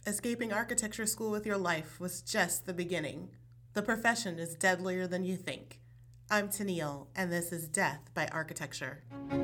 Escaping architecture school with your life was just the beginning. The profession is deadlier than you think. I'm Tennille, and this is Death by Architecture.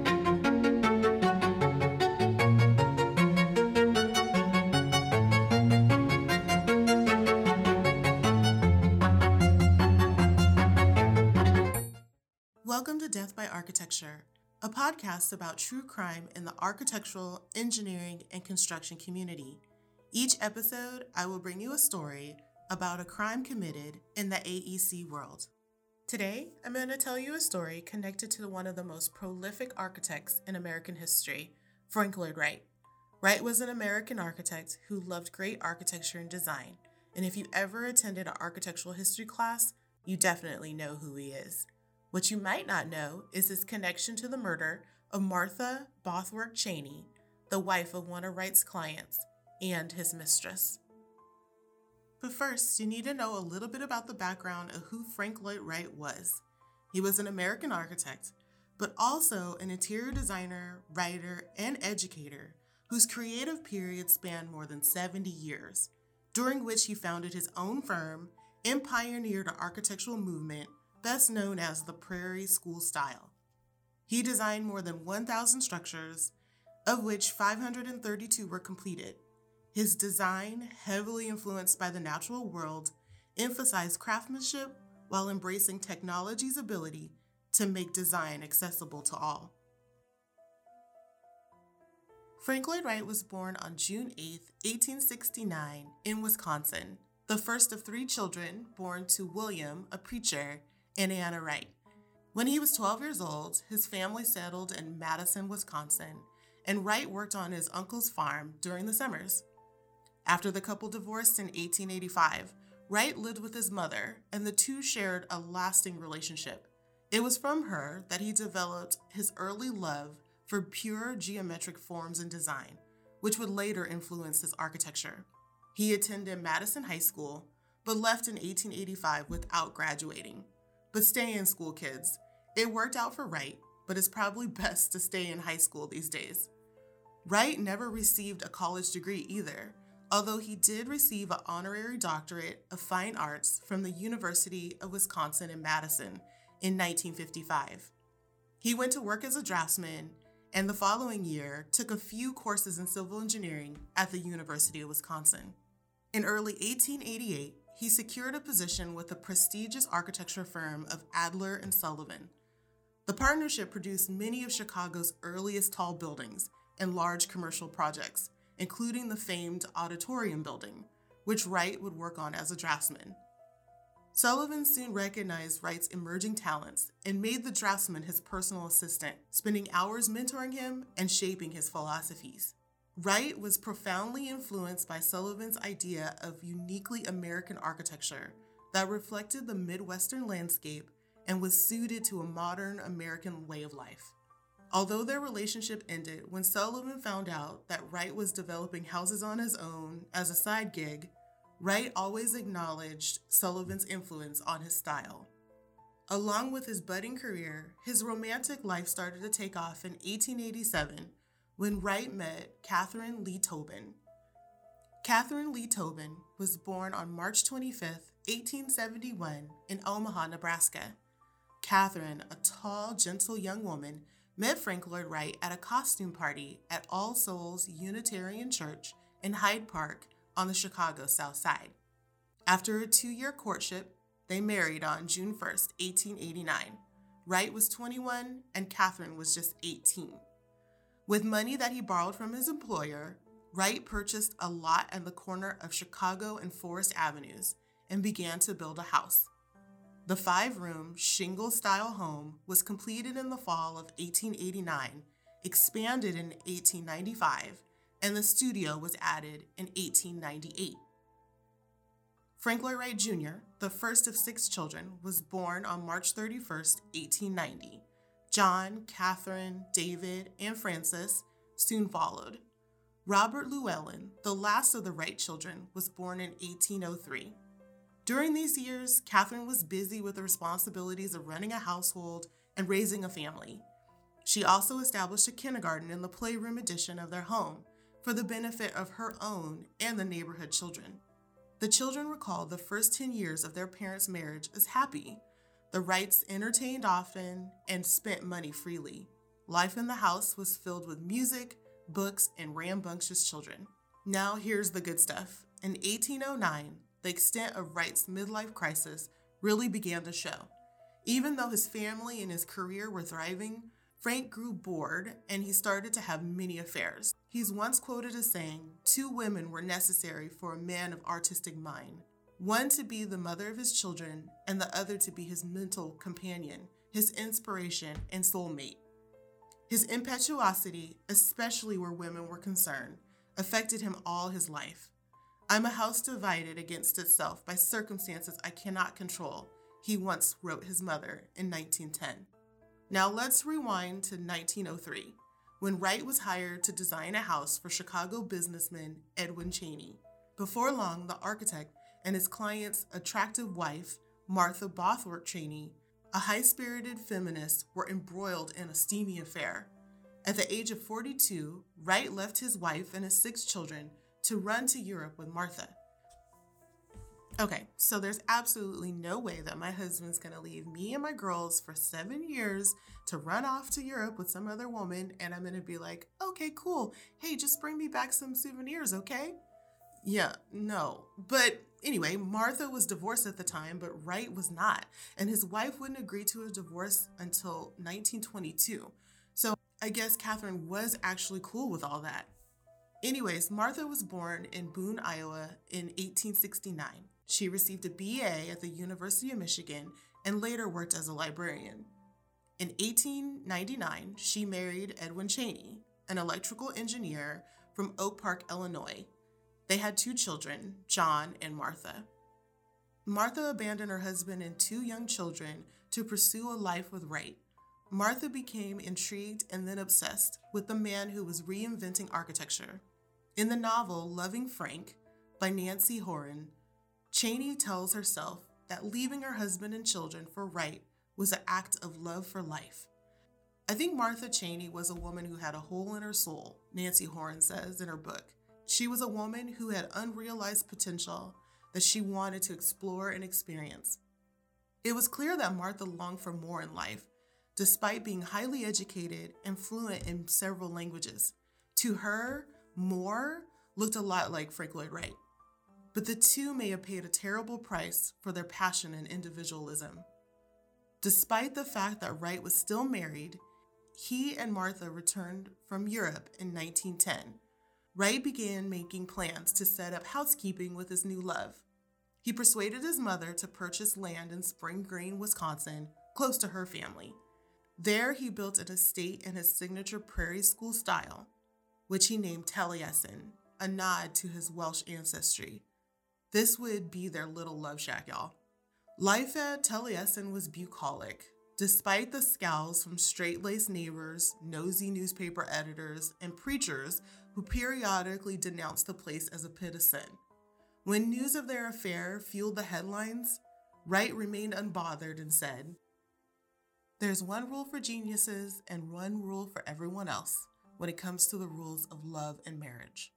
Welcome to Death by Architecture, a podcast about true crime in the architectural, engineering, and construction community. Each episode, I will bring you a story about a crime committed in the AEC world. Today, I'm going to tell you a story connected to one of the most prolific architects in American history, Frank Lloyd Wright. Wright was an American architect who loved great architecture and design, and if you ever attended an architectural history class, you definitely know who he is. What you might not know is his connection to the murder of Martha Bothwark Cheney, the wife of one of Wright's clients, and his mistress. But first, you need to know a little bit about the background of who Frank Lloyd Wright was. He was an American architect, but also an interior designer, writer, and educator whose creative period spanned more than 70 years, during which he founded his own firm and pioneered an architectural movement best known as the Prairie School style. He designed more than 1,000 structures, of which 532 were completed. His design, heavily influenced by the natural world, emphasized craftsmanship while embracing technology's ability to make design accessible to all. Frank Lloyd Wright was born on June 8, 1869, in Wisconsin, the first of 3 children born to William, a preacher, and Anna Wright. When he was 12 years old, his family settled in Madison, Wisconsin, and Wright worked on his uncle's farm during the summers. After the couple divorced in 1885, Wright lived with his mother, and the two shared a lasting relationship. It was from her that he developed his early love for pure geometric forms and design, which would later influence his architecture. He attended Madison High School, but left in 1885 without graduating. But stay in school, kids. It worked out for Wright, but it's probably best to stay in high school these days. Wright never received a college degree either, although he did receive an honorary doctorate of fine arts from the University of Wisconsin in Madison in 1955. He went to work as a draftsman, and the following year took a few courses in civil engineering at the University of Wisconsin. In early 1888, he secured a position with the prestigious architecture firm of Adler and Sullivan. The partnership produced many of Chicago's earliest tall buildings and large commercial projects, including the famed Auditorium building, which Wright would work on as a draftsman. Sullivan soon recognized Wright's emerging talents and made the draftsman his personal assistant, spending hours mentoring him and shaping his philosophies. Wright was profoundly influenced by Sullivan's idea of uniquely American architecture that reflected the Midwestern landscape and was suited to a modern American way of life. Although their relationship ended when Sullivan found out that Wright was developing houses on his own as a side gig, Wright always acknowledged Sullivan's influence on his style. Along with his budding career, his romantic life started to take off in 1887 when Wright met Catherine Lee Tobin. Catherine Lee Tobin was born on March 25, 1871 in Omaha, Nebraska. Catherine, a tall, gentle young woman, met Frank Lloyd Wright at a costume party at All Souls Unitarian Church in Hyde Park on the Chicago South Side. After a 2-year courtship, they married on June 1, 1889. Wright was 21 and Catherine was just 18. With money that he borrowed from his employer, Wright purchased a lot at the corner of Chicago and Forest Avenues and began to build a house. The 5-room, shingle-style home was completed in the fall of 1889, expanded in 1895, and the studio was added in 1898. Frank Lloyd Wright Jr., the first of 6 children, was born on March 31, 1890. John, Catherine, David, and Francis soon followed. Robert Llewellyn, the last of the Wright children, was born in 1803. During these years, Catherine was busy with the responsibilities of running a household and raising a family. She also established a kindergarten in the playroom addition of their home, for the benefit of her own and the neighborhood children. The children recalled the first 10 years of their parents' marriage as happy. The Wrights entertained often and spent money freely. Life in the house was filled with music, books, and rambunctious children. Now here's the good stuff. In 1809, the extent of Wright's midlife crisis really began to show. Even though his family and his career were thriving, Frank grew bored and he started to have many affairs. He's once quoted as saying, 2 women were necessary for a man of artistic mind. One to be the mother of his children and the other to be his mental companion, his inspiration and soulmate. His impetuosity, especially where women were concerned, affected him all his life. I'm a house divided against itself by circumstances I cannot control, he once wrote his mother in 1910. Now let's rewind to 1903, when Wright was hired to design a house for Chicago businessman Edwin Cheney. Before long, the architect and his client's attractive wife, Martha Bothworth Cheney, a high-spirited feminist, were embroiled in a steamy affair. At the age of 42, Wright left his wife and his 6 children to run to Europe with Martha. Okay, so there's absolutely no way that my husband's gonna leave me and my girls for 7 years to run off to Europe with some other woman, and I'm gonna be like, okay, cool. Hey, just bring me back some souvenirs, okay? Yeah, no. But anyway, Martha was divorced at the time, but Wright was not, and his wife wouldn't agree to a divorce until 1922. So I guess Catherine was actually cool with all that. Anyways, Martha was born in Boone, Iowa in 1869. She received a BA at the University of Michigan and later worked as a librarian. In 1899, she married Edwin Cheney, an electrical engineer from Oak Park, Illinois. They had 2 children, John and Martha. Martha abandoned her husband and 2 young children to pursue a life with Wright. Martha became intrigued and then obsessed with the man who was reinventing architecture. In the novel Loving Frank by Nancy Horan, Cheney tells herself that leaving her husband and children for Wright was an act of love for life. I think Martha Cheney was a woman who had a hole in her soul, Nancy Horan says in her book. She was a woman who had unrealized potential that she wanted to explore and experience. It was clear that Martha longed for more in life, despite being highly educated and fluent in several languages. To her, more looked a lot like Frank Lloyd Wright. But the 2 may have paid a terrible price for their passion and individualism. Despite the fact that Wright was still married, he and Martha returned from Europe in 1910. Wright began making plans to set up housekeeping with his new love. He persuaded his mother to purchase land in Spring Green, Wisconsin, close to her family. There he built an estate in his signature prairie school style, which he named Taliesin, a nod to his Welsh ancestry. This would be their little love shack, y'all. Life at Taliesin was bucolic. Despite the scowls from straight-laced neighbors, nosy newspaper editors, and preachers who periodically denounced the place as a pit of sin. When news of their affair fueled the headlines, Wright remained unbothered and said, "There's one rule for geniuses and one rule for everyone else when it comes to the rules of love and marriage."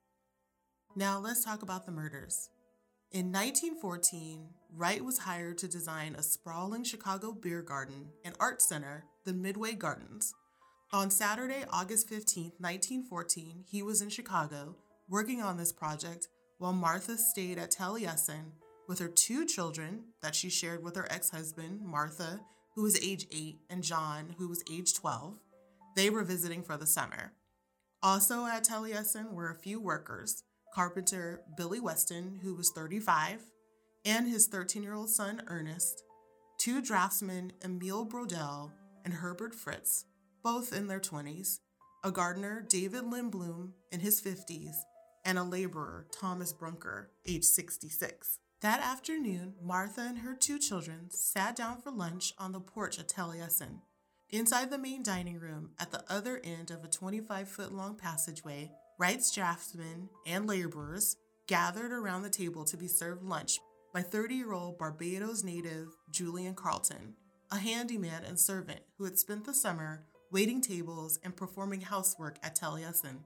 Now let's talk about the murders. In 1914, Wright was hired to design a sprawling Chicago beer garden and art center, the Midway Gardens. On Saturday, August 15, 1914, he was in Chicago working on this project while Martha stayed at Taliesin with her 2 children that she shared with her ex-husband, Martha, who was age 8, and John, who was age 12. They were visiting for the summer. Also at Taliesin were a few workers, carpenter Billy Weston, who was 35, and his 13-year-old son, Ernest, 2 draftsmen, Emile Brodel and Herbert Fritz, both in their 20s, a gardener, David Lindblom, in his 50s, and a laborer, Thomas Brunker, age 66. That afternoon, Martha and her 2 children sat down for lunch on the porch at Taliesin. Inside the main dining room, at the other end of a 25-foot-long passageway, Wright's draftsmen and laborers gathered around the table to be served lunch by 30-year-old Barbados native Julian Carlton, a handyman and servant who had spent the summer waiting tables and performing housework at Taliesin.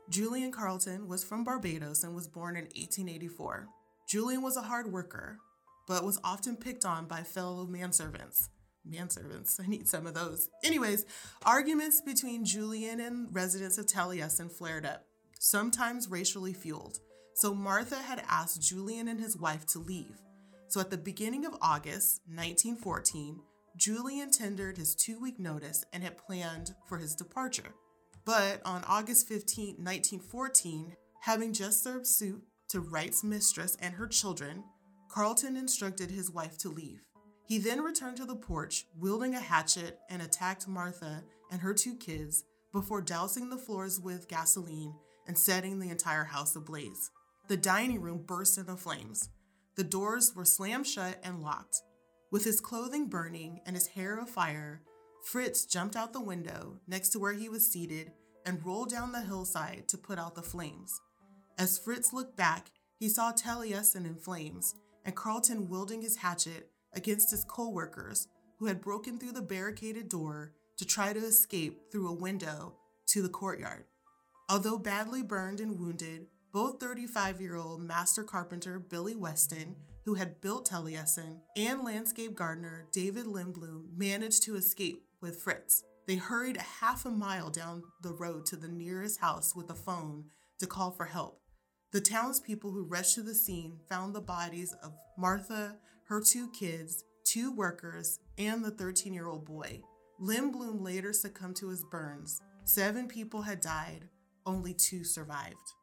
Julian Carlton was from Barbados and was born in 1884. Julian was a hard worker, but was often picked on by fellow manservants. Manservants, I need some of those. Anyways, arguments between Julian and residents of Taliesin flared up, sometimes racially fueled. So Martha had asked Julian and his wife to leave. So at the beginning of August 1914, Julian tendered his 2-week notice and had planned for his departure. But on August 15, 1914, having just served soup to Wright's mistress and her children, Carlton instructed his wife to leave. He then returned to the porch, wielding a hatchet, and attacked Martha and her 2 kids before dousing the floors with gasoline and setting the entire house ablaze. The dining room burst into flames. The doors were slammed shut and locked. With his clothing burning and his hair afire, Fritz jumped out the window next to where he was seated and rolled down the hillside to put out the flames. As Fritz looked back, he saw Taliesin in flames and Carlton wielding his hatchet against his co-workers who had broken through the barricaded door to try to escape through a window to the courtyard. Although badly burned and wounded, both 35-year-old master carpenter Billy Weston, who had built Taliesin, and landscape gardener David Lindblom managed to escape with Fritz. They hurried a half a mile down the road to the nearest house with a phone to call for help. The townspeople who rushed to the scene found the bodies of Martha, her 2 kids, 2 workers, and the 13-year-old boy. Lindblom later succumbed to his burns. 7 people had died, only 2 survived.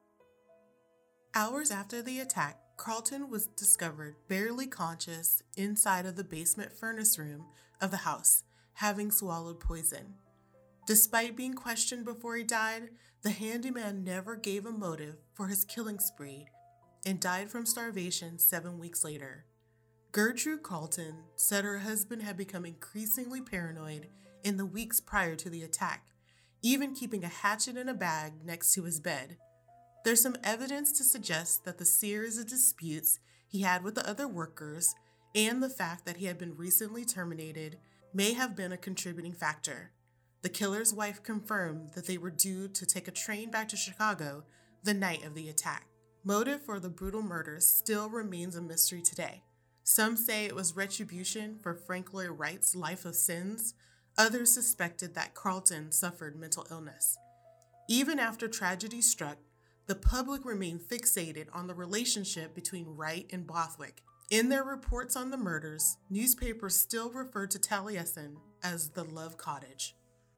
Hours after the attack, Carlton was discovered barely conscious inside of the basement furnace room of the house, having swallowed poison. Despite being questioned before he died, the handyman never gave a motive for his killing spree and died from starvation 7 weeks later. Gertrude Carlton said her husband had become increasingly paranoid in the weeks prior to the attack, even keeping a hatchet in a bag next to his bed. There's some evidence to suggest that the series of disputes he had with the other workers and the fact that he had been recently terminated may have been a contributing factor. The killer's wife confirmed that they were due to take a train back to Chicago the night of the attack. Motive for the brutal murders still remains a mystery today. Some say it was retribution for Frank Lloyd Wright's life of sins. Others suspected that Carlton suffered mental illness. Even after tragedy struck, the public remained fixated on the relationship between Wright and Bothwick. In their reports on the murders, newspapers still referred to Taliesin as the Love Cottage.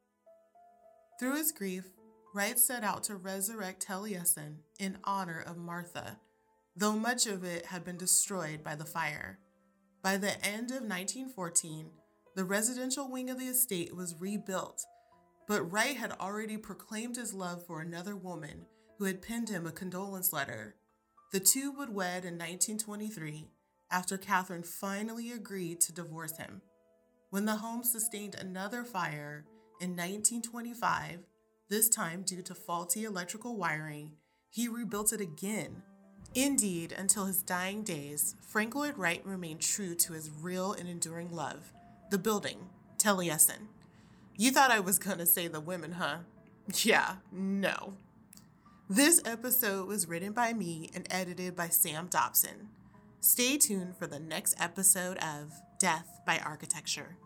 Through his grief, Wright set out to resurrect Taliesin in honor of Martha, though much of it had been destroyed by the fire. By the end of 1914, the residential wing of the estate was rebuilt, but Wright had already proclaimed his love for another woman who had penned him a condolence letter. The 2 would wed in 1923 after Catherine finally agreed to divorce him. When the home sustained another fire in 1925, this time due to faulty electrical wiring, he rebuilt it again. Indeed, until his dying days, Frank Lloyd Wright remained true to his real and enduring love, the building, Taliesin. You thought I was gonna say the women, huh? Yeah, no. This episode was written by me and edited by Sam Dobson. Stay tuned for the next episode of Death by Architecture.